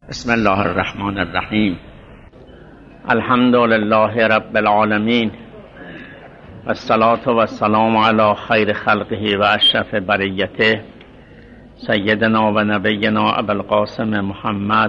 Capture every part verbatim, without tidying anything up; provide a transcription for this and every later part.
بسم الله الرحمن الرحیم. الحمد لله رب العالمین و الصلاة و السلام علی خیر خلقه و اشرف بریته سیدنا و نبینا ابو القاسم محمد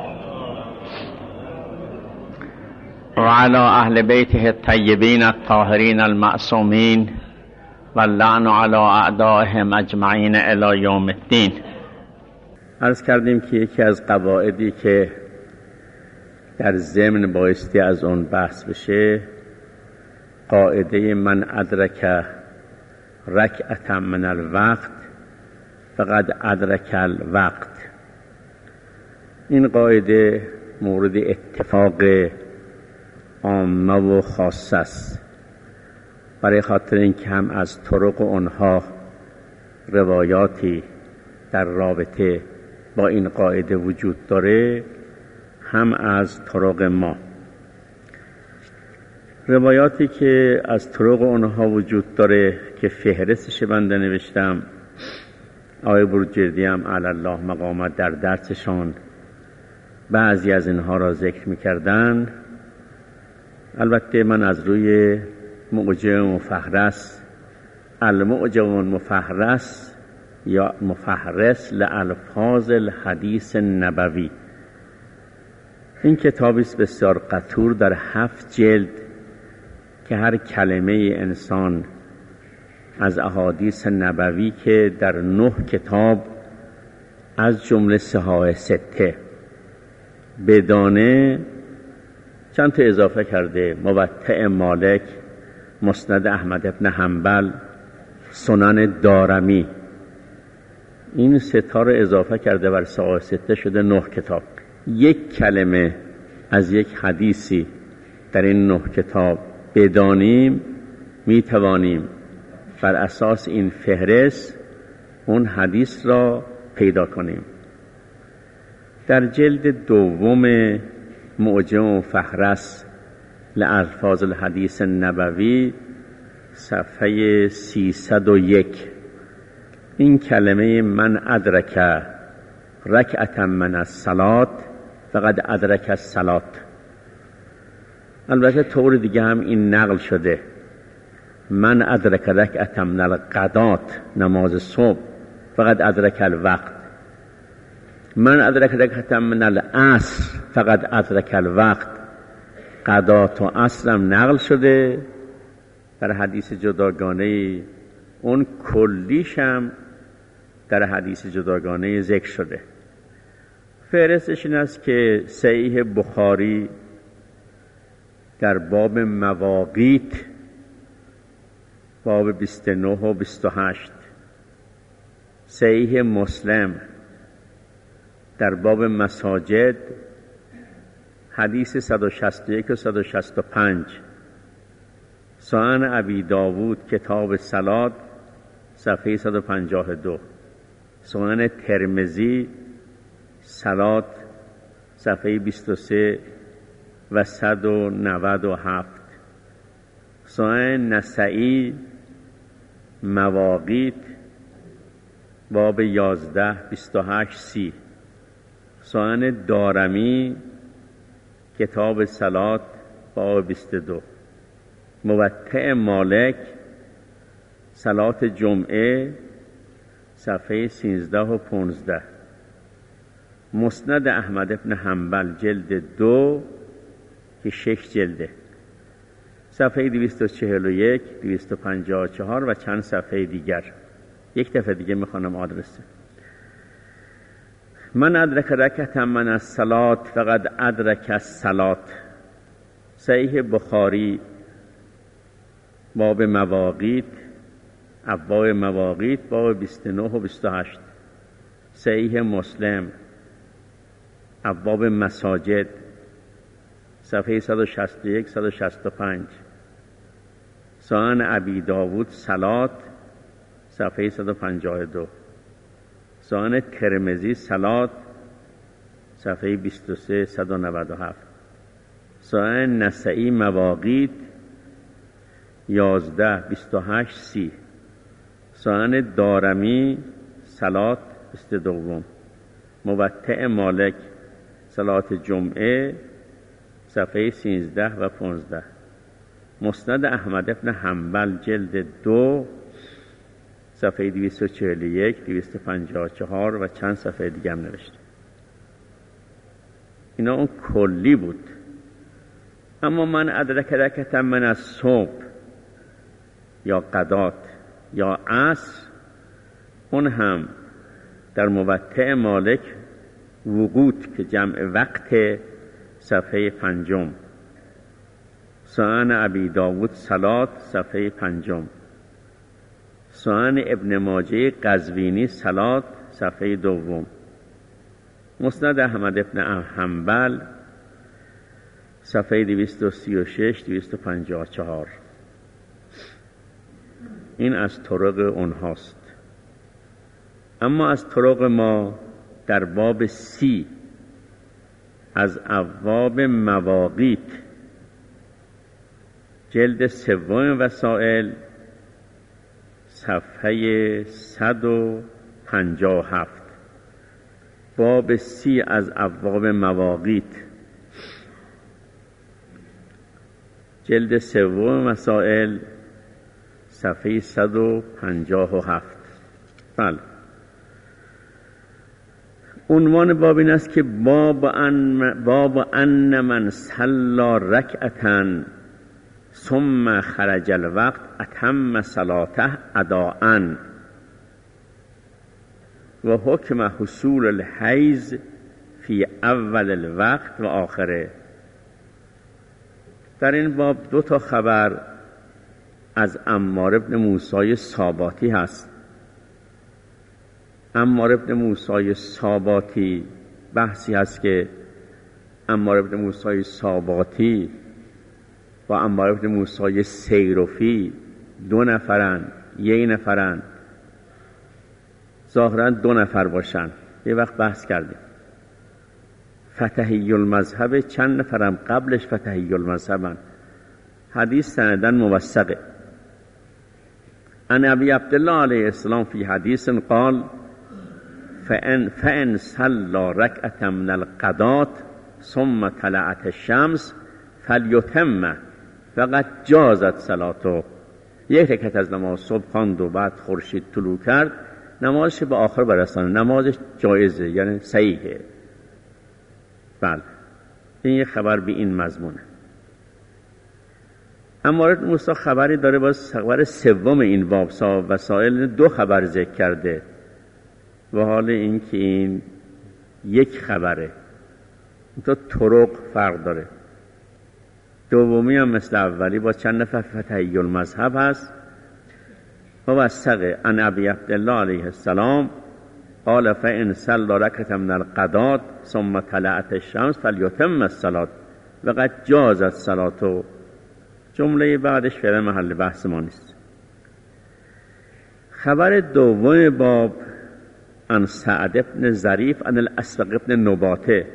و علی اهل بیته الطیبین الطاهرین المعصومین و اللعن علی اعدائهم اجمعین الی یوم الدین. عرض کردیم که یکی از قواعدی که در ضمن بایستی از اون بحث بشه قاعده من ادرک رکعة من الوقت فقد ادرک الوقت. این قاعده مورد اتفاق عامه و خاصه است، برای خاطر اینکه هم از طرق اونها روایاتی در رابطه با این قاعده وجود داره، هم از طرق ما. روایاتی که از طرق اونها وجود داره که فهرستش بنده نوشتم، آقای بروجردی هم علی الله مقامت در درسشان بعضی از اینها را ذکر میکردن. البته من از روی معجم مفهرس المعجم مفهرس یا مفهرس لالفاظ الحدیث النبوی، این کتابی است بسیار قطور در هفت جلد که هر کلمه انسان از احادیث نبوی که در نه کتاب از جمله صحاح سته بدانه چند تا اضافه کرده: موطأ مالک، مسند احمد ابن حنبل، سنن دارمی. این ستا رو اضافه کرده بر صحاح سته شده نه کتاب. یک کلمه از یک حدیثی در این نه کتاب بدانیم، می توانیم بر اساس این فهرست اون حدیث را پیدا کنیم. در جلد دوم معجم مفهرس لالفاظ الحدیث النبوی صفحه سیصد و یک این کلمه من ادرک رکعة من الصلاة فقد ادرک الصلاة. البته طور دیگه هم این نقل شده: من ادرک رکعة من الغداة، نماز صبح، فقد ادرک الوقت. من ادرک رکعة من العصر فقد ادرک الوقت. غداة و عصر هم نقل شده در حدیث جداگانه، اون کلیش هم در حدیث جداگانه ذکر شده. فهرستش این است که صحیح بخاری در باب مواقیت باب بیست و نه و بیست و هشت، صحیح مسلم در باب مساجد حدیث صد و شصت و یک و صد و شصت و پنج، سنن ابی داود کتاب صلات صفحه صد و پنجاه و دو، سنن ترمذی صلات صفحه بیست و سه و صد و نود و هفت، سنن نسائی مواقیت باب یازده بیست و هشت سی، سنن دارمی کتاب صلات باب بیست و دو، موطأ مالک صلات جمعه صفحه سیزده و پانزده، مسند احمد ابن حنبل جلد دو که شش جلده صفحه دویست و چهل و یک، دویست و پنجاه و چهار و چند صفحه دیگر. یک دفعه دیگه میخوانم آدرسه: من ادرک رکعة من الصلاة فقد ادرک الصلاة. صحیح بخاری باب مواقیت، ابواب مواقیت باب بیست و نه و بیست و هشت، صحیح مسلم ابواب مساجد صفحه صد و شصت و یک صد و شصت و پنج، سنن ابی داود صلات صفحه صد و پنجاه و دو، سنن ترمذی صلات صفحه بیست و سه صد و نود و هفت، سنن نسائی مواقیت یازده بیست و هشت سی، سنن دارمی صلات بیست و دو، موطأ مالک صلات جمعه صفحه سیزده و پانزده. مسند احمد بن حنبل جلد دو صفحه دویست و چهل و یک، دویست و پنجاه و چهار و چند صفحه دیگه هم نوشته. اینا اون کلی بود. اما من ادرک رکعتا من از صبح یا قدات یا عصر، اون هم در موطأ مالک وقوت که جمع وقت صفحه پنجم، سنن ابی داود صلات صفحه پنجم، سنن ابن ماجه قزوینی صلات صفحه دوم، مسند احمد ابن حنبل صفحه دویست و سی و شش دویست و پنجاه و چهار. این از طرق اونهاست. اما از طرق ما در باب سی از ابواب مواقیت جلد سوم وسائل صفحه صد و پنجاه و هفت، باب سی از ابواب مواقیت جلد سوم مسائل صفحه صد و پنجاه و هفت. بله، عنوان باب این است که باب ان, باب ان من صلی رکعتا ثم خرج الوقت اتم صلاته اداءً و حکم حصول الحیض فی اول الوقت و آخره. در این باب دو تا خبر از عمار بن موسی ساباتی هست. عمار بن موسی ساباتی، بحثی هست که عمار بن موسی ساباتی و عمار بن موسی سیرفی دو نفرن، یک نفرن، ظاهرا دو نفر باشن. یه وقت بحث کردیم فتحی المذهب چند نفرم قبلش فتحی المذهبن. حدیث سندن موثقه. ان ابی عبدالله علیه السلام فی حدیث قال فان فان صلى ركعه من القضاة ثم طلعت الشمس فلیتم فقد جازت صلاته. یک رکعت از نماز صبح خواند و بعد خورشید طلوع کرد، نمازش به آخر برسانه، نمازش جایزه، یعنی صحیحه. بله، این یک خبر به این مضمونه. عمار بن موسی خبری داره، باز خبر سوم این باب صاحب وسائل دو خبر ذکر کرده و حال این که این یک خبره، تو طرق فرق داره. دومی هم مثل اولی با چند نفر فتحی المذهب هست. و وثقه ان ابی عبدالله علیه السلام قال فان صلى ركعة من القضاة ثم طلعت الشمس فليتم الصلاة وقد جازت صلاته. جمله بعدش فعلا محل بحث ما نیست. خبر دوم باب عن سعد بن ظریف عن الاسبق بن نباته.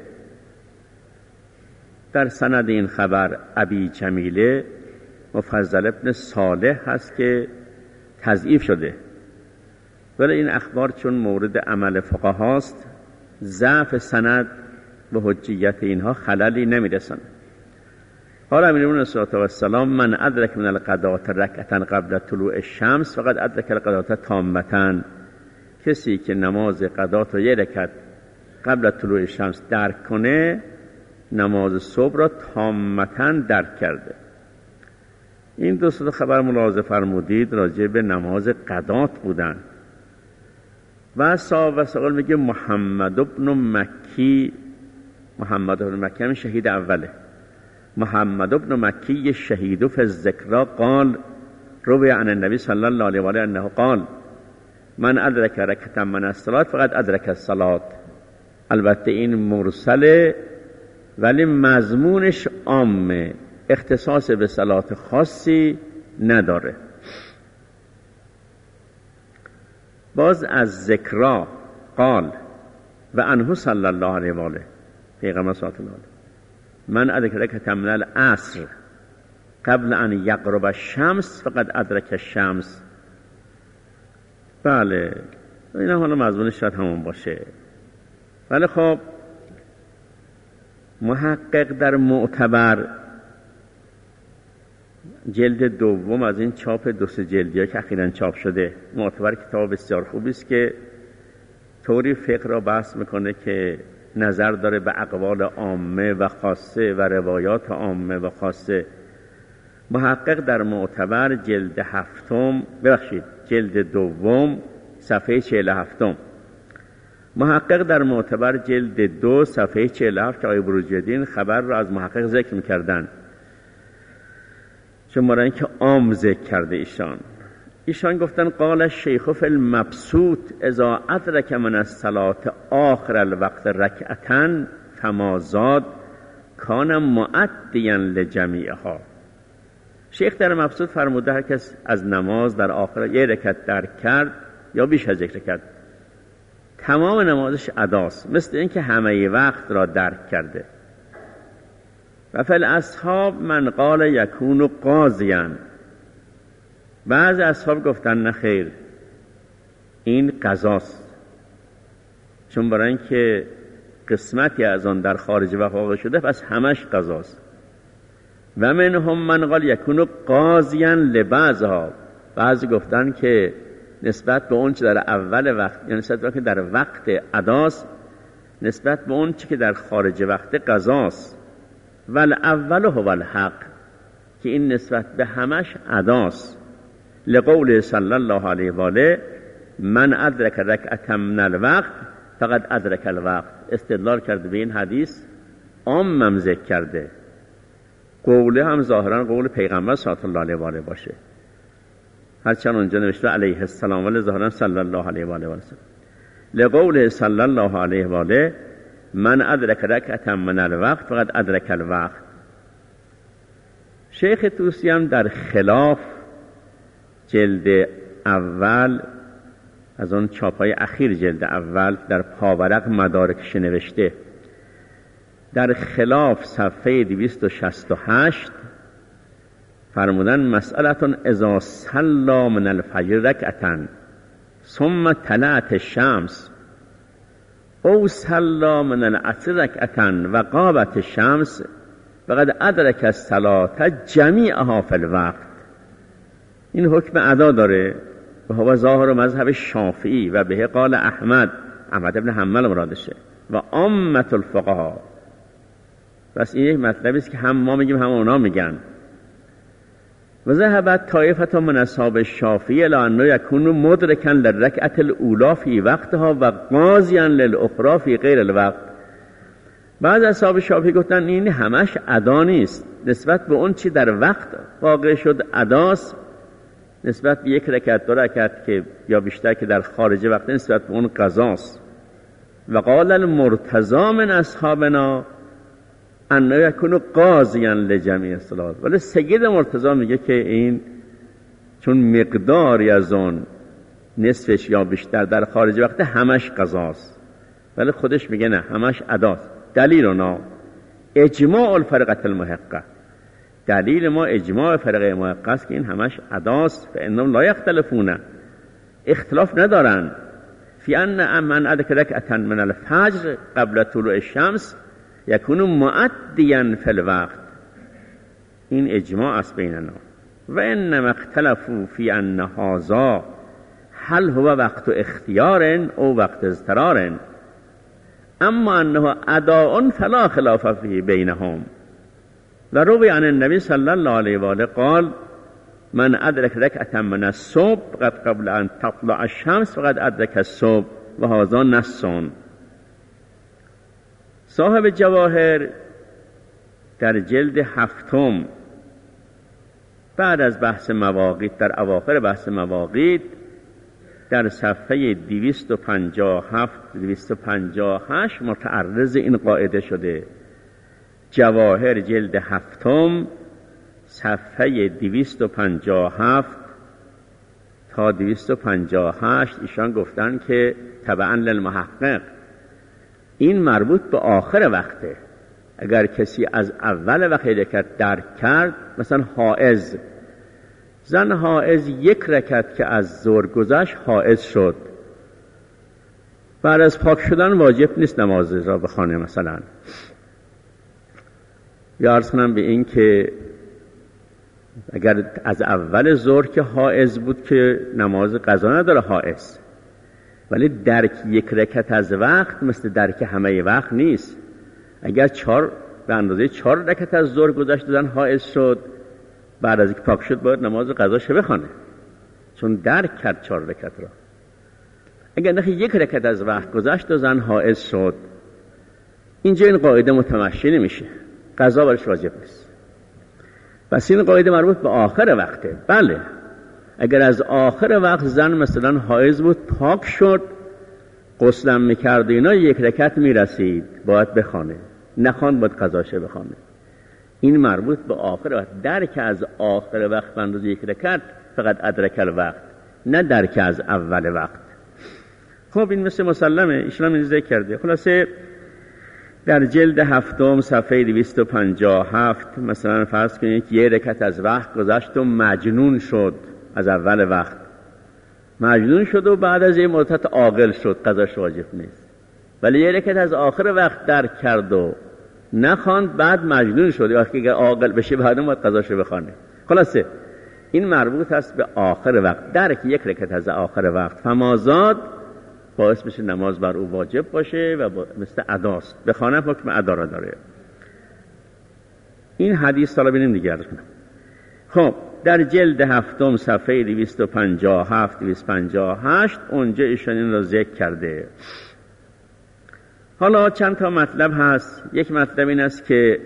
در سند این خبر ابی جمیله مفضل بن صالح هست که تضعیف شده، ولی این اخبار چون مورد عمل فقها است، ضعف سند و حجیت اینها خللی نمیرسند. قال امیرالمؤمنین علیه السلام من ادرک من القضاة رکعة قبل طلوع الشمس فقد ادرک القضاة تامة. کسی که نماز قضات رو یک رکعت قبل طلوع شمس درک کنه، نماز صبح را تامتا درک کرده. این دو تا خبر ملاحظه فرمودید راجع به نماز قضات بودن. و صاحب وسائل میگه محمد بن مکی، محمد بن مکی هم شهید اوله، محمد بن مکی شهید فی الذکرى قال روی عن النبی صلی الله علیه و آله انه قال من ادرک رکعة من الصلاة فقد ادرک الصلاة. البته این مرسله ولی مضمونش عامه، اختصاص به صلات خاصی نداره. باز از ذکرا قال و عنه صلی الله علیه و آله، پیغمبر صلی الله علیه و آله من ادرک رکعة من العصر قبل ان یغرب الشمس فقد ادرک الشمس. بله، اینا حالا مضمونش شاید همون باشه، ولی خب محقق در معتبر جلد دوم از این چاپ دو سه جلدی که اخیراً چاپ شده، معتبر کتاب بسیار خوبی است که طوری فقه را بحث میکنه که نظر داره به اقوال عامه و خاصه و روایات عامه و خاصه. محقق در معتبر جلد هفتم ببخشید جلد دوم صفحه چهل و هفتم. محقق در معتبر جلد دو صفحه چهل و هفت که آقای بروجردین خبر را از محقق ذکر میکردن، چون مرا اینکه عام ذکر کرده ایشان ایشان گفتن قال الشیخ فی المبسوط اذا ادرک من الصلاة آخر الوقت رکعتن فما زاد کان مؤدیا لجمیعها. شیخ در مبسوط فرموده هر کس از نماز در آخر یک رکعت درک کرد یا بیش از یک رکعت، تمام نمازش اداست، مثل اینکه همه وقت را درک کرده. و فی الاصحاب من قال یکون قاضیا، بعض اصحاب گفتن نه خیر این قضاست، چون برای اینکه قسمتی از آن در خارج وقت واقع شده پس همش قضاست. و منهم من قال یکون قاضیا لبعضها، بعضی گفتن که نسبت به اون چه در اول وقت، یعنی نسبت به که در وقت اداست، نسبت به اون چه که در خارج وقت قضاست. ول اول هو الحق، که این نسبت به همش اداست. لقول صلی الله علیه و آله من ادرک رکعة من الوقت فقد ادرک الوقت. استدلال کرده به این حدیث، عامم ذکر کرده، قوله هم ظاهرا قول پیغمبر صلی الله علیه و آله باشه، هرچند اونجا نوشته علیه السلام ولی ظاهرا صلی الله علیه و آله و سلم. لقول صلی الله علیه و آله من ادرک رکعة من الوقت فقد ادرک الوقت. شیخ طوسی هم در خلاف جلد اول از اون چاپای اخیر جلد اول در پاورق مدارکش نوشته، در خلاف صفحه دویست و شصت و هشت فرمودن مسئلتون اذا صلی من الفجر رکعتن ثم طلعت الشمس او صلی من العصر رکعتن و غابت الشمس فقد ادرک الصلاة جمیعها فی الوقت. این حکم ادا داره و هو ظاهر مذهب شافعی و به قال احمد احمد ابن حنبل مرادشه و عامة الفقها. بس این یک مطلبی است که هم ما میگیم هم اونا میگن. و ذهبت طایفة من اصحاب الشافعی الی انه یکون مدرکا للرکعة الاولی فی وقتها و قاضیا للاخری فی غیر الوقت. بعض اصحاب شافعی گفتن این همش ادا نیست، نسبت به اون چی در وقت واقع شد اداست، نسبت به یک رکعت دو رکعت که یا بیشتر که در خارج وقت نسبت به اون قضاست. و قال المرتضی من اصحابنا انه یکون قاضیا لجمیع الصلات. ولی سید مرتضی میگه که این چون مقداری از اون نصفش یا بیشتر در خارج وقت همش قضاست، ولی خودش میگه نه همش اداست. دلیلنا اجماع الفرقه المحقه، دلیل ما اجماع فرقه محقه است که این همش اداست. فانهم لا یختلفون، اختلاف ندارن فی ان من ادرک رکعة من الفجر قبل طلوع الشمس یکون مؤدیا فی الوقت. این اجماع است بیننا. و انما اختلفوا فی ان هذا هل هو وقت اختیار او وقت اضطرار، اما انه اداء فلا خلاف فیه بینهم. و روی عن النبی صلی الله علیه و آله قال من ادرک رکعة من الصبح قد قبل ان تطلع الشمس فقد ادرک الصبح و هذا نص. صاحب جواهر در جلد هفتم بعد از بحث مواقیت، در اواخر بحث مواقیت، در صفحه دویست و پنجاه و هفت دویست و پنجاه و هشت متعرض این قاعده شده. جواهر جلد هفتم صفحه دویست و پنجاه و هفت تا دویست و پنجاه و هشت ایشان گفتن که تبعا للمحقق این مربوط به آخر وقته. اگر کسی از اول وقت رکعت درک کرد، مثلا حائض، زن حائض یک رکعت که از ظهر گذشت حائض شد، بعد از پاک شدن واجب نیست نماز را بخوانه مثلا. یا عرض کنم به این که اگر از اول ظهر که حائض بود که نماز قضا نداره حائض، ولی درک یک رکعت از وقت مثل درک همه وقت نیست. اگر چهار به اندازه چهار رکعت از ظهر گذشت زن حائض شد، بعد از اینکه پاک شد باید نماز قضاش بخونه، چون درک کرد چهار رکعت را. اگر نخی یک رکعت از وقت گذشت و زن حائض شد، اینجا این قاعده متمشی نمیشه، قضا برش واجب نیست. پس این قاعده مربوط به آخر وقته. بله اگر از آخر وقت زن مثلا حائض بود، پاک شد، غسلم میکرد اینا، یک رکعت میرسید باید بخونه، نخواند باید قضاشه بخونه. این مربوط به آخر وقت. درک از آخر وقت بندوز یک رکعت فقط ادرک الوقت، نه درک از اول وقت. خب این مثل مسلمه، ایشون هم ذکر کرده. خلاصه در جلد هفتم صفحه دویست و پنجاه و هفت مثلا فرض کنید که یک رکعت از وقت گذشت و مجنون شد، از اول وقت مجنون شد و بعد از این مدت عاقل شد، قضاش واجب نیست. ولی یک رکعت از آخر وقت درک کرد و نخواند، بعد مجنون شد، وقتی که عاقل بشه بعد اون قضاشو بخونه. خلاصه این مربوط است به آخر وقت. درک یک رکعت از آخر وقت فمازاد باعث بشه نماز بر او واجب باشه و مثل اداست، بخونه حکم ادا را داره. این حدیث حالا ببینیم دیگه عرض کنم. خب در جلد هفتم صفحه دویست و پنجاه و هفت دویست و پنجاه و هشت اونجا ایشان این را ذکر کرده. حالا چند تا مطلب هست. یک مطلب این است که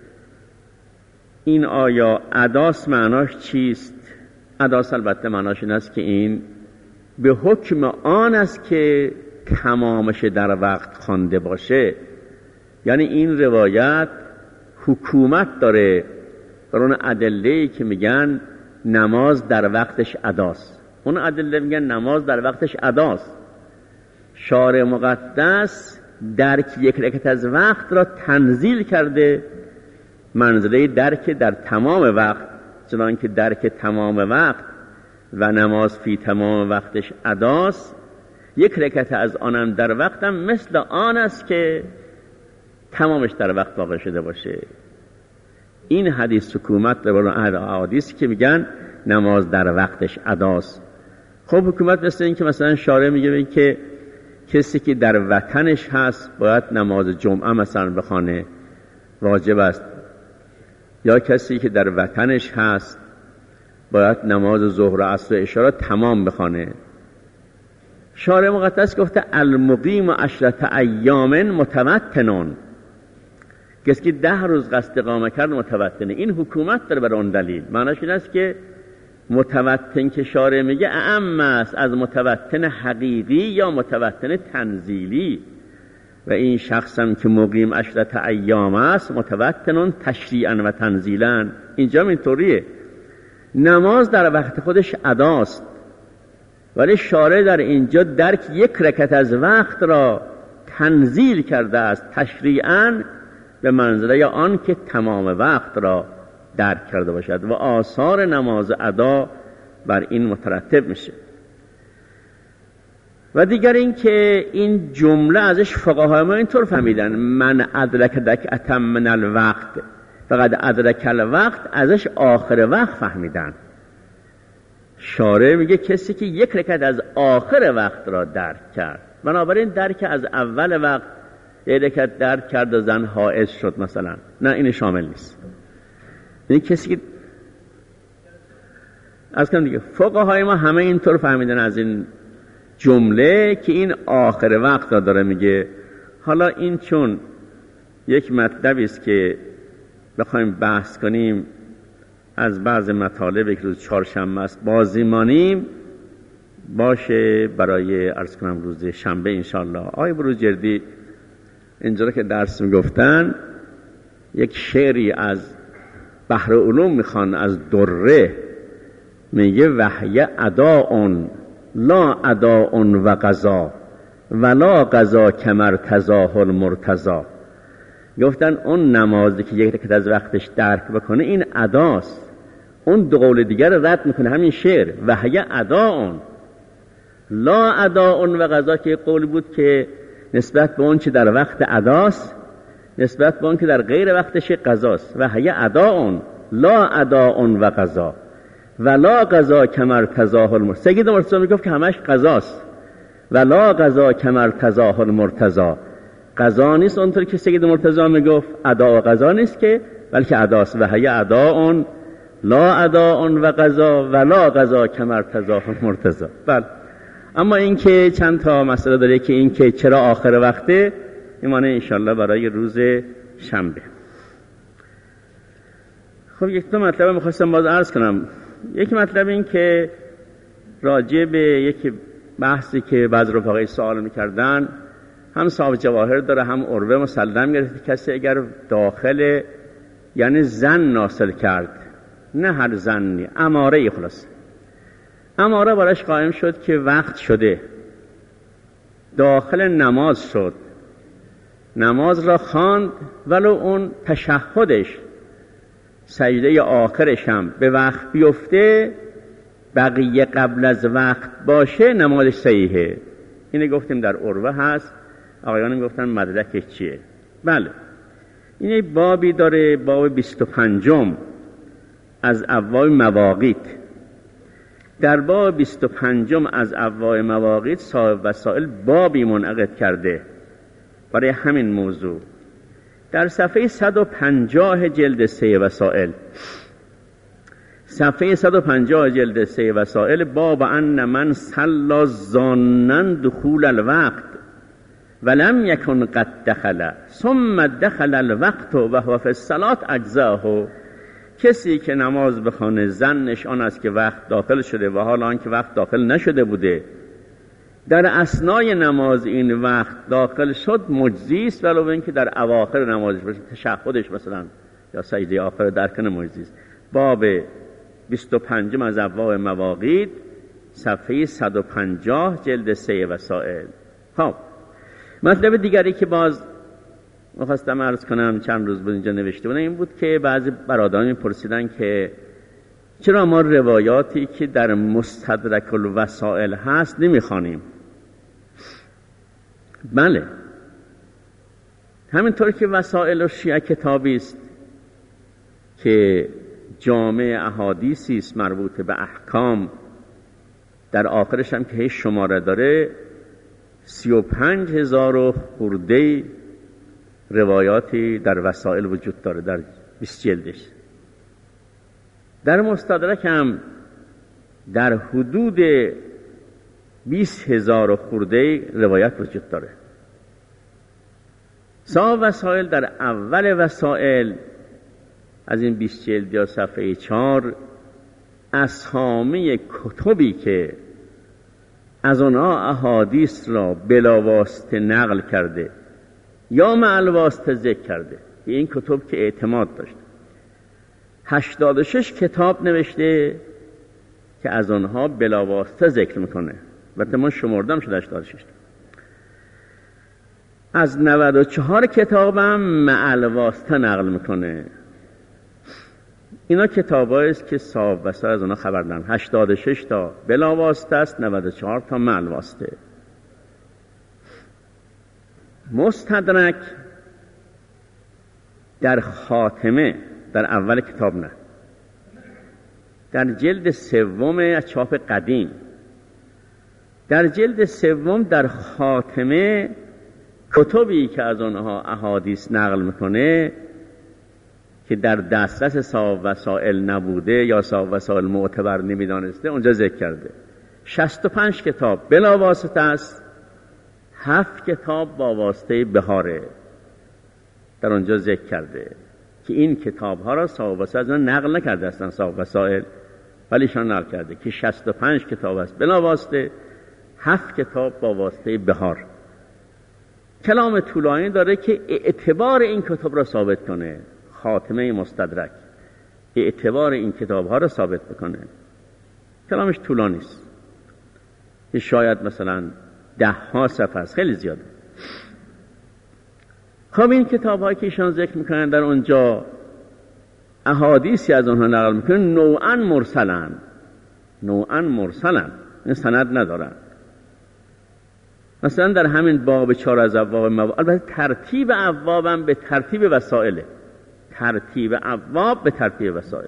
این آیا اداس معناش چیست؟ اداس البته معناش این است که این به حکم آن است که تمامش در وقت خوانده باشه. یعنی این روایت حکومت داره بر اون ادله‌ای که میگن نماز در وقتش اداست. اون ادله میگن نماز در وقتش اداست. شارع مقدس درک یک رکعت از وقت را تنزیل کرده منزله درک در تمام وقت، چنان که درک تمام وقت و نماز فی تمام وقتش اداست، یک رکعت از آنم در وقتم مثل آن است که تمامش در وقت واقع شده باشه. این حدیث حکومت در اهل احادیث که میگن نماز در وقتش اداست. خب حکومت مثل این که مثلا شارع میگه که کسی که در وطنش هست باید نماز جمعه مثلا بخونه، واجب است. یا کسی که در وطنش هست باید نماز ظهر و عصر و عشا را تمام بخونه. شارع مقدس گفته المقیم عشرة ایام متوطنون، کسی که ده روز قصد اقامه کرد متوطنه. این حکومت داره بر اون دلیل. معناش این است که متوطن که شارع میگه اعم است از متوطن حقیقی یا متوطن تنزیلی. و این شخص هم که مقیم عشرة ایام است متوطنون تشریعا و تنزیلا. اینجا اینطوریه، نماز در وقت خودش اداست، ولی شارع در اینجا درک یک رکعت از وقت را تنزیل کرده است تشریعاً به منزله آن که تمام وقت را درک کرده باشد و آثار نماز ادا بر این مترتب میشه. و دیگر این که این جمله ازش فقهای ما اینطور فهمیدن من ادرک رکعة من الوقت فقد ادرک الوقت، ازش آخر وقت فهمیدن. شارع میگه کسی که یک رکعت از آخر وقت را درک کرد، بنابراین درک از اول وقت یک رکعت درک کرد و زن حائض شد مثلا، نه این شامل نیست. این کسی که از کنم دیگه فقهای ما همه اینطور فهمیدن از این جمله که این آخر وقت را داره میگه. حالا این چون یک مطلبی است که بخوایم بحث کنیم از بعض مطالب که روز چهارشنبه است بازیمانیم، باشه برای عرض کنم روز شنبه انشالله. آقای بروجردی اینجا که درس میگفتن یک شعری از بحر علوم میخوان از دره، میگه وحی اداء لا اداء و قضا ولا قضا کمرتضاه المرتضا. گفتن اون نمازی که یک رکعت از وقتش درک بکنه این اداست، اون دو قول دیگر رد میکنه. همین شعر وحی اداء لا اداء و قضا که قول بود که نسبت به اون چه در وقت اداست نسبت به اون که در غیر وقتش قضاست. و هی اداء لا اداء و قضا ولا قضا کمر تزاه المرتضی. سید مرتضی میگفت که همش قضاست، ولا قضا کمر تزاه المرتضی. قضا نیست اونطور که سید مرتضی میگفت، ادا و قضا نیست که، بلکه اداست. و هی اداء لا اداء و قضا ولا قضا کمر تزاه المرتضی. بله. اما این که چند تا مسئله داره که این که چرا آخر وقته، ایمانه انشالله برای روز شنبه. خب یک دو مطلب میخواستم باز عرض کنم. یکی مطلب این که راجع به یک بحثی که بعض رفقای سوال میکردن، هم صاحب جواهر داره هم عروه مسلم گرفت، کسی اگر داخل یعنی زن ناصل کرد، نه هر زنی، اماره خلاص اماره براش قائم شد که وقت شده، داخل نماز شد، نماز را خواند، ولو اون تشهدش سجده آخرش هم به وقت بیفته، بقیه قبل از وقت باشه، نمازش صحیحه. اینه گفتیم در عروه هست، آقایان گفتن مدرکش چیه. بله، اینه بابی داره، باب بیست و پنجم از ابواب مواقیت. در باب بیست و پنجم از ابواب مواقیت صاحب وسائل بابی منعقد کرده برای همین موضوع. در صفحه صد و پنجاه جلد سه وسائل، صفحه صد و پنجاه جلد سه وسائل، باب ان من صلی ظانا دخول الوقت ولم یکن قد دخل ثم دخل الوقت و هو فی الصلاة اجزاه. کسی که نماز بخونه ظنش آن است که وقت داخل شده و حال آن که وقت داخل نشده بوده، در اثنای نماز این وقت داخل شد، مجزی است، ولو اینکه در اواخر نمازش باشه، تشهدش مثلا یا سجده آخر درکن مجزی است. باب بیست و پنج از ابواب مواقیت، صفحه صد و پنجاه جلد سه وسائل. خب مطلب دیگری که باز می‌خواستم عرض کنم، چند روز بود اینجا نوشته بودم، این بود که بعضی برادران می‌پرسیدن که چرا ما روایاتی که در مستدرک الوسائل هست نمی‌خوانیم. بله، همینطور که وسائل و شیعه کتابی است که جامع احادیثی است مربوط به احکام، در آخرش هم که هیچ شماره داره، سی و پنج هزار و خورده روایاتی در وسائل وجود داره در بیست جلدش. در مستدرک هم در حدود بیست هزار و خورده روایت وجود داره. صاحب وسائل در اول وسائل از این بیست جلد یا صفحه چهار اسامی کتبی که از آنها احادیث را بلا واسطه نقل کرده یا مع الواسطه ذکر کرده، این کتب که اعتماد داشت، هشتاد و شش کتاب نوشته که از آنها بلا واسطه ذکر میکنه. البته من شمردم شده هشتاد و شش. از نود و چهار کتابم مع الواسطه نقل میکنه. اینا کتابایی است که صاحب وسائل از آنها خبر دارن. هشتاد و شش تا بلا واسطه است، نود و چهار تا مع الواسطه. مستدرک در خاتمه، در اول کتاب نه، در جلد سوم از چاپ قدیم، در جلد سوم در خاتمه کتبی که از آنها احادیث نقل میکنه که در دسترس صاحب وسائل نبوده یا صاحب وسائل معتبر نمیدانسته، اونجا ذکر کرده. شصت و پنج کتاب بلا واسطه است، هفت کتاب با واسطه بهاره در اونجا ذکر کرده که این کتاب ها را صاحب وسائل نقل نکرده هستن صاحب وسائل، ولی شان نقل کرده که شصت و پنج کتاب است بلا واسطه، هفت کتاب با واسطه بهار. کلام طولانی داره که اعتبار این کتاب را ثابت کنه. خاتمه مستدرک اعتبار این کتاب ها را ثابت بکنه. کلامش طولانی است، شاید مثلا ده ها صفحه است، خیلی زیاده. خب این کتاب هایی که ایشان ذکر میکنن در اونجا احادیثی از اونها نقل میکنن، نوعا مرسلن، نوعا مرسلن، این سند ندارن. مثلا در همین باب چهار از ابواب مواد، البته ترتیب ابوابم به ترتیب وسائل، ترتیب ابواب به ترتیب وسائل.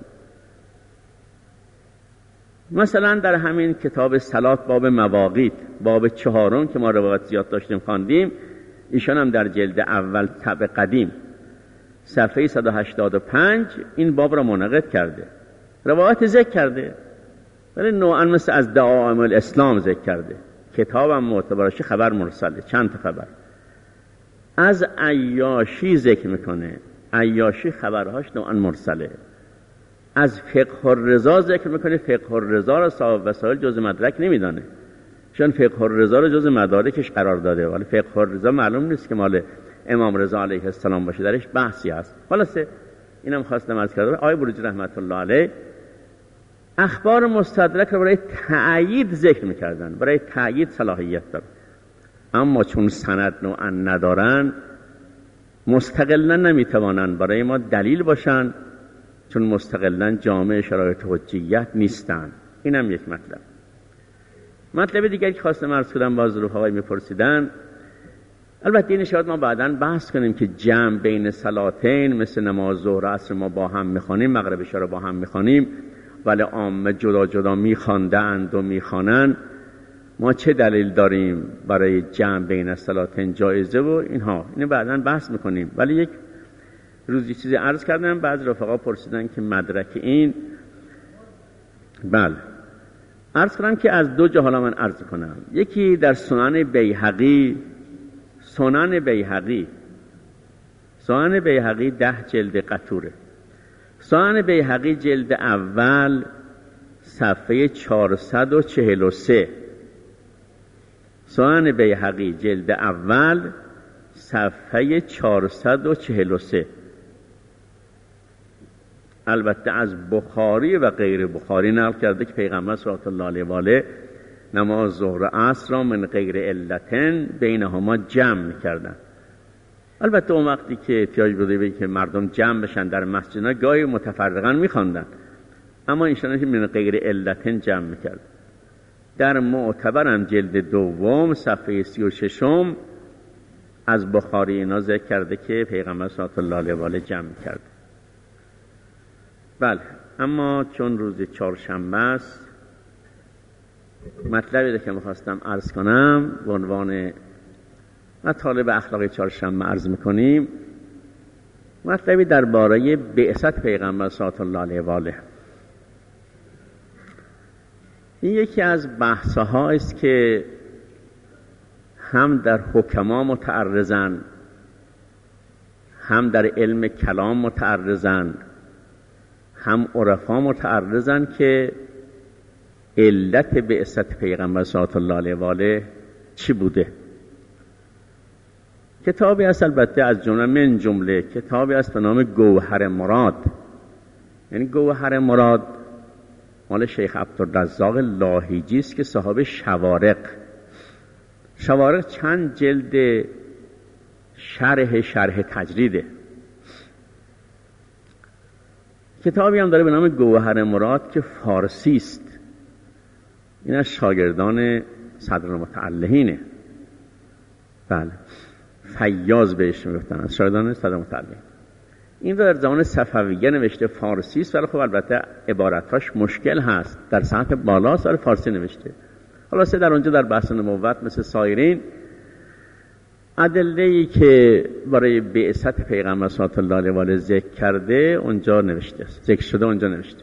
مثلا در همین کتاب صلات باب مواقیت، باب چهارم که ما روایت زیاد داشتیم خواندیم، ایشان هم در جلد اول طبع قدیم صفحه صد و هشتاد و پنج این باب را منعقد کرده، روایت ذکر کرده، ولی نوعا مثل از دعائم الاسلام ذکر کرده. کتابم معتبرش خبر مرسله، چند تا خبر از عیاشی ذکر میکنه. عیاشی خبرهاش نوعا مرسله. از فقه الرضا ذکر میکنه. فقه الرضا را صاحب وسائل جز مدرک نمیدانه، چون فقه الرضا را جز مدارکش قرار داده، ولی فقه الرضا معلوم نیست که مال امام رضا علیه السلام باشه، درش بحثی هست. خلاصه اینم خواستم عرض کردم. آقای بروجی رحمت الله علیه اخبار مستدرک را برای تأیید ذکر میکردن، برای تأیید صلاحیت دارن، اما چون سند نوعا ندارن مستقلا نمیتوانن برای ما دلیل باشن، چون مستقلا جامع شرایط حجیت نیستن. اینم یک مطلب. مطلب دیگری که خواستم عرض کنم، باز رفقای میپرسیدن، البته این شاید ما بعداً بحث کنیم که جمع بین صلاتین مثل نماز ظهر و عصر ما با هم میخوانیم، مغرب عشا رو با هم میخوانیم، ولی عامه جدا جدا میخواندند و میخوانند، ما چه دلیل داریم برای جمع بین صلاتین جایزه و اینها؟ اینو بعداً بحث میکنیم. ولی یک روزی چیزی عرض کردم، بعض رفقا پرسیدن که مدرک این. بله عرض کنم که از دو جا حالا من عرض کنم. یکی در سنن بیهقی، سنن بیهقی سنن بیهقی ده جلد قطوره. سنن بیهقی جلد اول صفحه چهارصد و چهل و سه. سنن بیهقی جلد اول صفحه چهارصد و چهل و سه. البته از بخاری و غیر بخاری نقل کرده که پیغمبر صلی الله علیه و آله نماز ظهر و عصر را من غیر علتن بینهما جمع می‌کردن. البته اون وقتی که احتیاج بوده به که مردم جمع بشن در مسجدها گاهی متفرقاً می‌خواندن، اما ایشون من غیر علتن جمع می‌کرد. در معتبرم جلد دوم صفحه سی و ششم از بخاری اینا ذکر کرده که پیغمبر صلی الله علیه و آله جمع می‌کرد. بله، اما چون روز چهارشنبه است، مطلبی که میخواستم عرض کنم به عنوان مطالب اخلاقی چهارشنبه عرض میکنیم، مطلبی درباره بعثت پیغمبر صلی الله علیه و آله. این یکی از بحث‌ها است که هم در حکما متعرضن، هم در علم کلام متعرضن، هم عرفا متعرضن که علت بعثت پیغمبر صلی الله علیه و آله چی بوده. کتابی است البته از جمله من جمله کتابی است به نام گوهر مراد. یعنی گوهر مراد مال شیخ عبدالرزاق لاهیجی است که صاحب شوارق. شوارق چند جلد شرح شرح تجریده. کتابی هم داره به نام گوهر مراد که فارسی است. این از شاگردان صدر المتعلهینه. بله، فیاض بهش میگفتن، از شاگردان صدر المتعلهین. این در زمان صفویه نوشته، فارسی است، ولی خب البته عبارتاش مشکل هست، در سطح بالا سال فارسی نوشته. خلاصه در اونجا در بحث نبوت مثل سایرین ادله‌ای که برای بعثت پیغمبر صلی الله علیه و آله ذکر کرده اونجا نوشته است، ذکر شده اونجا نوشته.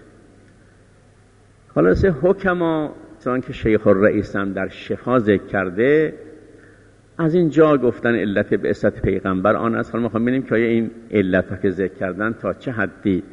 خلاصه حکما چون که شیخ الرئیس هم در شفا ذکر کرده، از این جا گفتن علت بعثت پیغمبر آن است. حالا می‌خوام ببینیم که آیا این علت‌ها که ذکر کردن تا چه حدی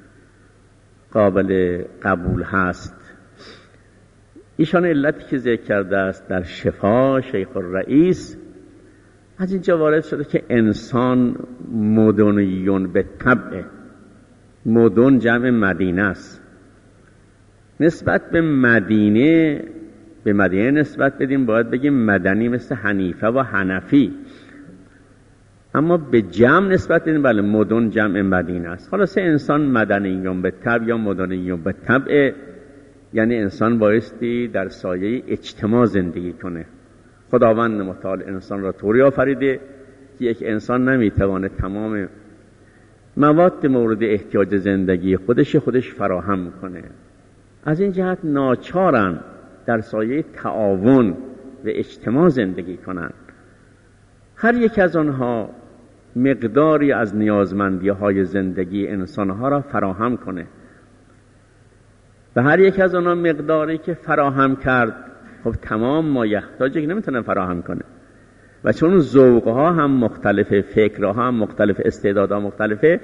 قابل قبول هست. ایشان علتی که ذکر کرده است در شفا شیخ الرئیس، از اینجا وارد شده که انسان مدنیون به طبع، مدن جمع مدینه است، نسبت به مدینه به مدینه نسبت بدیم باید بگیم مدنی مثل حنیفه و حنفی، اما به جمع نسبت بدیم بله مدن جمع مدینه است. خلاصه انسان مدنیون به طبع یا مدنیون به طبع، یعنی انسان بایستی در سایه اجتماع زندگی کنه. خداوند متعال انسان را طوری آفریده که یک انسان نمیتوانه تمام مواد مورد احتیاج زندگی خودش خودش فراهم کنه. از این جهت ناچارن در سایه تعاون و اجتماع زندگی کنند. هر یک از آنها مقداری از نیازمندی های زندگی انسانها را فراهم کنه و هر یک از آنها مقداری که فراهم کرد خب تمام ما یحتاجه که نمیتونه فراهم کنه و چون ذوقها هم مختلفه، فکرها هم مختلف، استعدادها مختلفه،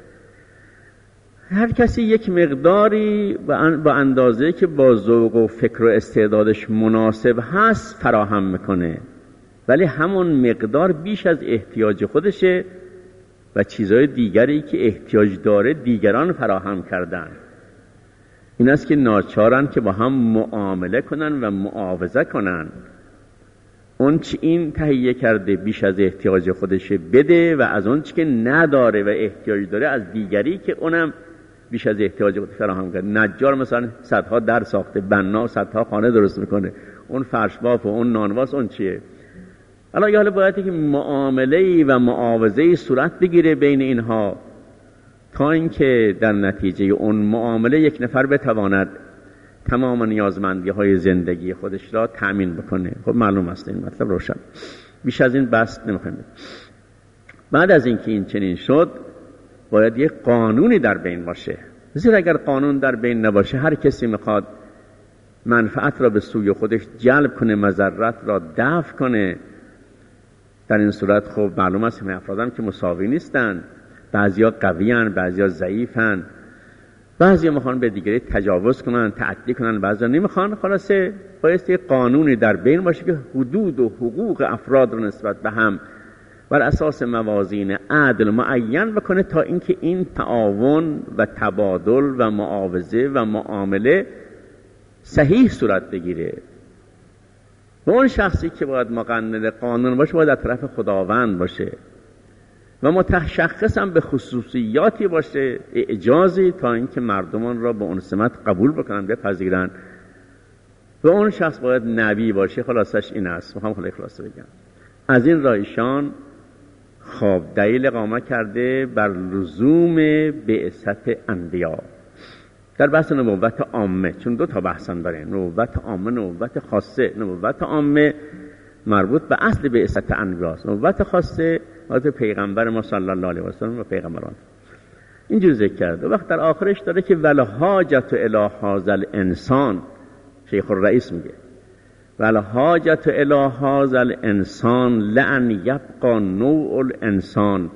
هر کسی یک مقداری با اندازه که با ذوق و فکر و استعدادش مناسب هست فراهم میکنه، ولی همون مقدار بیش از احتیاج خودشه و چیزهای دیگری که احتیاج داره دیگران فراهم کردن. این است که ناچارن که با هم معامله کنن و معاوضه کنن. اون چی این تهیه کرده بیش از احتیاج خودش بده و از اون چی که نداره و احتیاج داره از دیگری که اونم بیش از احتیاج خودش فراهم کرده. نجار مثلا صدها در ساخته، بنا صدها خانه درست میکنه، اون فرش باف و اون نانواس اون چیه؟ حالا یه حالا باید که معامله‌ای و معاوضه‌ای صورت بگیره بین اینها تا اینکه در نتیجه اون معامله یک نفر بتواند تمام نیازمندی های زندگی خودش را تأمین بکنه. خب معلوم است این مطلب روشن، بیش از این بحث نمی‌کنیم. بعد از اینکه این چنین شد باید یک قانونی در بین باشه، زیرا اگر قانون در بین نباشه هر کسی میخواد منفعت را به سوی خودش جلب کنه، مضرت را دفع کنه. در این صورت خب معلوم است همه افراد هم که مساوی نیستن، بعضیا قوی هن، بعضیا ضعیف هن، بعضیا میخوان به دیگری تجاوز کنن، تعدی کنن، بعضیا نمیخوان. خلاصه باید یک قانونی در بین باشه که حدود و حقوق افراد رو نسبت به هم بر اساس موازین عدل معین بکنه تا اینکه این تعاون و تبادل و معاوضه و معامله صحیح صورت بگیره. و اون شخصی که باید مقنن قانون باشه باید از طرف خداوند باشه و متشخص هم به خصوصیاتی باشه، اعجازی، تا اینکه مردمان را به اون سمت قبول بکنن، بپذیرن. و اون شخص باید نبی باشه. خلاصش این است، میخوام خیلی خلاصه بگم. از این رایشان خواب دلیل اقامه کرده بر لزوم بعثت انبیا در بحث نبوت عامه، چون دو تا بحثن داره، نبوت عامه، نبوت خاصه. نبوت عامه مربوط به اصل بعثت انبیاست، نبوت خاصه مربوط پیغمبر ما صلی الله علیه و سلم و پیغمبران. اینجور ذکر کرده. وقت در آخرش داره که ول حاجت الی هذا الانسان، شیخ الرئیس میگه ول حاجت الی هذا الانسان لأن یبقى نوع الانسان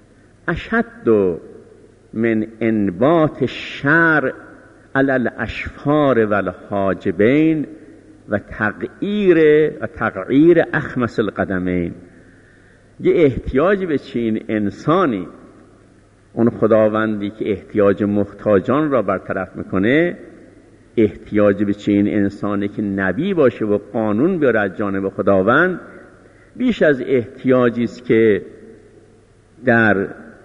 اشد من انبات الشرع علی الاشفار والحاجبین و تغییر و تغییر اخمس القدمین. یه احتیاج به چین انسانی، اون خداوندی که احتیاج محتاجان را برطرف میکنه، احتیاج به چین انسانی که نبی باشه و قانون بیاره از جانب خداوند، بیش از احتیاجی است که در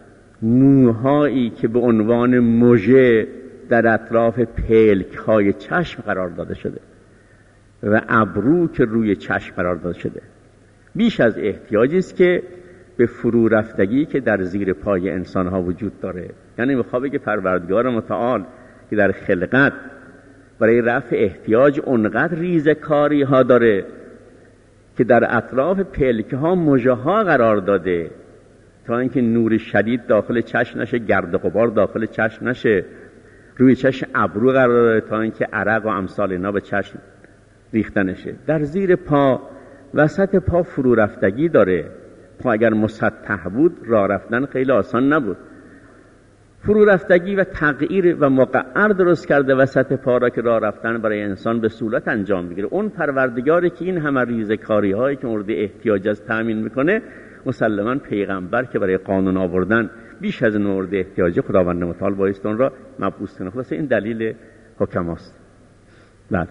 موهایی که به عنوان مژه در اطراف پلک های چشم قرار داده شده و ابرو که روی چشم قرار داده شده. بیش از احتیاجی است که به فرو رفتگی که در زیر پای انسان ها وجود داره. یعنی میخواد بگه پروردگار متعال که در خلقت برای رفع احتیاج اونقدر ریزکاری ها داره که در اطراف پلکه ها مژه ها قرار داده تا اینکه نور شدید داخل چشم نشه، گرد و غبار داخل چشم نشه، روی چشم ابرو قرار داده تا اینکه عرق و امثال اینا به چشم ریخته نشه. در زیر پا، وسط پا فرو رفتگی داره. پا اگر مسطح بود راه رفتن خیلی آسان نبود. فرو رفتگی و تغییر و مقعر درست کرده وسط پا را که راه رفتن برای انسان به سهولت انجام بگیره. اون پروردگاری که این همه ریزکاری هایی که مورد احتیاج از تامین میکنه، مسلماً پیغمبر که برای قانون آوردن بیش از مورد احتیاج خداوند متعال بایست اون را مبعوث کنه. خلاصه این دلیل حکماست. بعد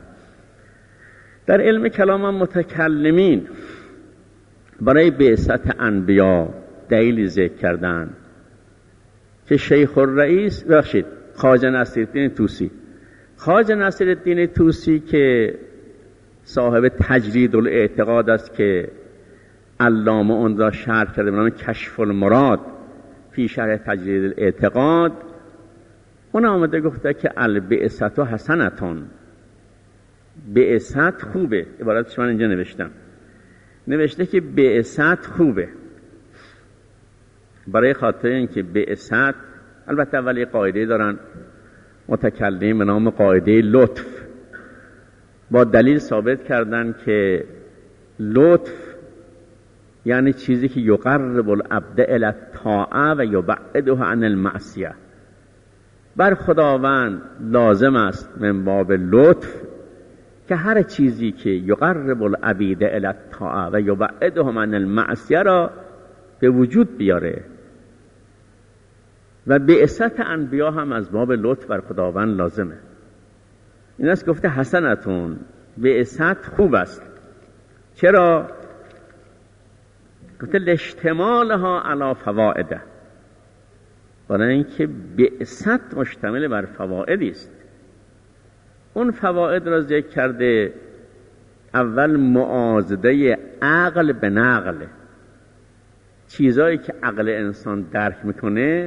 در علم کلام هم متکلمین برای بعثت انبیا دلیل ذکر کردن که شیخ الرئیس بخشید خواجه نصیرالدین طوسی خواجه نصیرالدین طوسی که صاحب تجرید الاعتقاد است که علامه اون را شرح کرده به نام کشف المراد فی شرح تجرید الاعتقاد. اون آمده گفته که البعثت حسنتون، بعثت خوبه. عبارتش من اینجا نوشتم، نوشته که بعثت خوبه برای خاطر اینکه بعثت، البته اولی قاعده دارن متکلم به نام قاعده لطف، با دلیل ثابت کردن که لطف یعنی چیزی که یقرب العبد الی الطاعه و یبعده عن المعصیه. بر خداوند لازم است من باب لطف که هر چیزی که یقرب العبید الی الطاعه و یبعدهم عن المعصیه را به وجود بیاره. و بعثت انبیا هم از باب لطف بر خداوند لازمه. این است گفته حسنتون، بعثت خوب است. چرا؟ گفته لاجتمالها علی فوائد، برای اینکه بعثت مشتمل بر فوائدی است. اون فواید را ذکر کرده. اول معاضده عقل به نقل، چیزایی که عقل انسان درک میکنه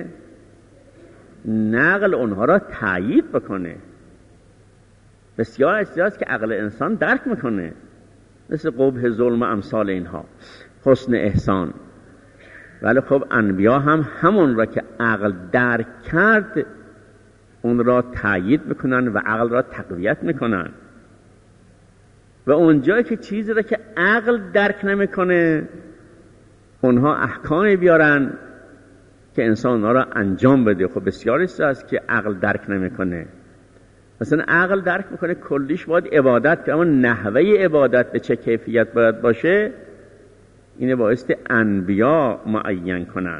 نقل اونها را تایید بکنه. بسیار چیزاست که عقل انسان درک میکنه، مثل قبح ظلم و امثال اینها، حسن احسان. ولی خب انبیا هم همون را که عقل درک کرد اون را تایید میکنن و عقل را تقویت میکنن. و اونجایی که چیزی را که عقل درک نمیکنه اونها احکامی بیارن که انسان اونها را انجام بده. خب بسیار چیز است که عقل درک نمیکنه. مثلا عقل درک میکنه کلیش باید عبادت که، اما نحوه عبادت به چه کیفیت باید باشه اینه بایستی انبیا معین کنن.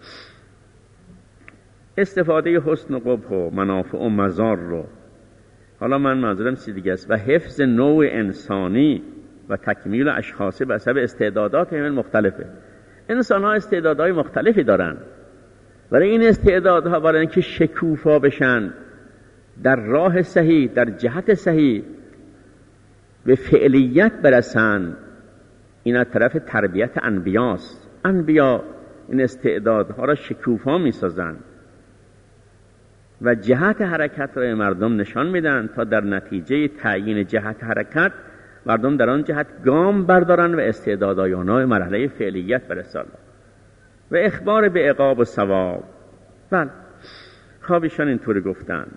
استفاده حسن و قبح و منافع و مضار رو، حالا من منظورم چیز دیگه است، و حفظ نوع انسانی و تکمیل اشخاص به حسب استعدادات همین مختلفه. انسان ها استعدادهای مختلفی دارن، برای این استعدادها برای اینکه شکوفا بشن در راه صحیح، در جهت صحیح به فعلیت برسن، این از طرف تربیت انبیاست. انبیا این استعدادها را شکوفا می سازن و جهت حرکت را مردم نشان میدن تا در نتیجه تعیین جهت حرکت مردم در آن جهت گام بردارن و استعدادهای آنها به مرحله فعلیت برسند. و اخبار به عقاب و ثواب. بله خوابشان اینطوری گفتن.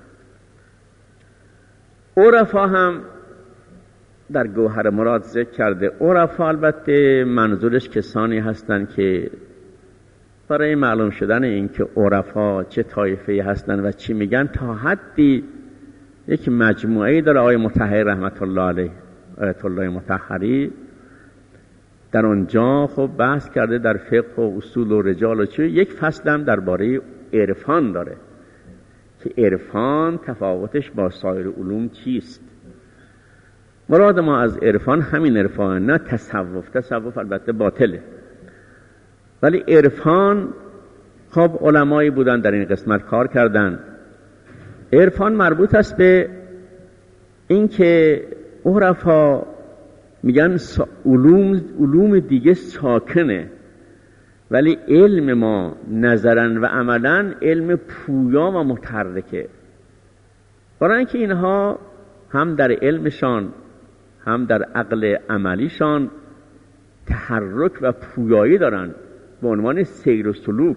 عرفا هم در گوهر مراد ذکر کرده. عرفا البته منظورش کسانی هستند که برای معلوم شدن این که عرفا چه طایفه‌ای هستند و چی میگن تا حدی یک مجموعه‌ای داره آقای مطهری رحمت الله علیه، آیت الله مطهری در اونجا خب بحث کرده در فقه و اصول و رجال و چه. یک فصل هم درباره عرفان داره که عرفان تفاوتش با سایر علوم چیست. مراد ما از عرفان همین عرفان، نه تصوف. تصوف البته باطله، ولی عرفان خب علمایی بودن در این قسمت کار کردن. عرفان مربوط است به این که عرفا میگن علوم علوم دیگه ساکنه، ولی علم ما نظرا و عملا علم پویا و متحرکه. برای اینکه اینها هم در علمشان هم در عقل عملیشان تحرک و پویایی دارن به عنوان سیر و سلوک،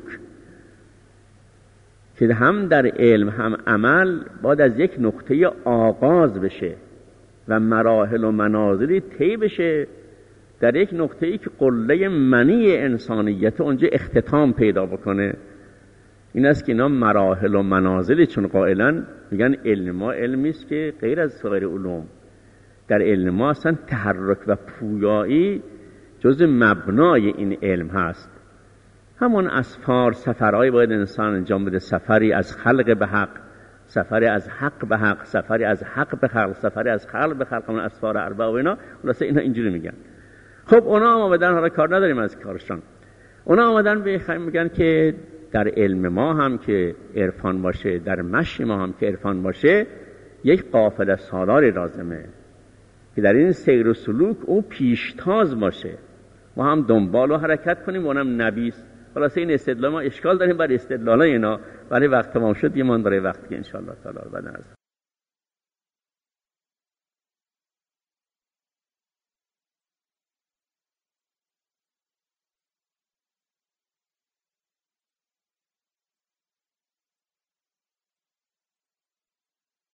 که هم در علم هم عمل باید از یک نقطه آغاز بشه و مراحل و منازلی طی بشه در یک نقطه‌ای که قله منی انسانیت اونجا اختتام پیدا بکنه. این است که اینا مراحل و منازلی، چون قائلا میگن علم ما علمی است که غیر از سایر علوم. در علم ما اصلا تحرک و پویایی جز مبنای این علم هست. همون اسفار، سفرهایی باید انسان انجام بده، سفری از خلق به حق، سفری از حق به حق، سفری از حق به خلق، سفری از خلق به خلق. همون اسفار اربع و اینا خلاصه اینا اینجوری میگن. خب اونا آمدن، حالا کار نداریم از کارشان، اونا آمدن به میگن که در علم ما هم که عرفان باشه، در مشی ما هم که عرفان باشه، یک قافله سالاری لازمه. که در این سیر و سلوک او پیشتاز باشه، ما هم دنبال و حرکت کنیم و اونم نبیست. خلاصه این استدلال ما اشکال داریم بر استدلال اینا، ولی وقت تمام شد یه من برای وقت که انشاءالله تعالی بعد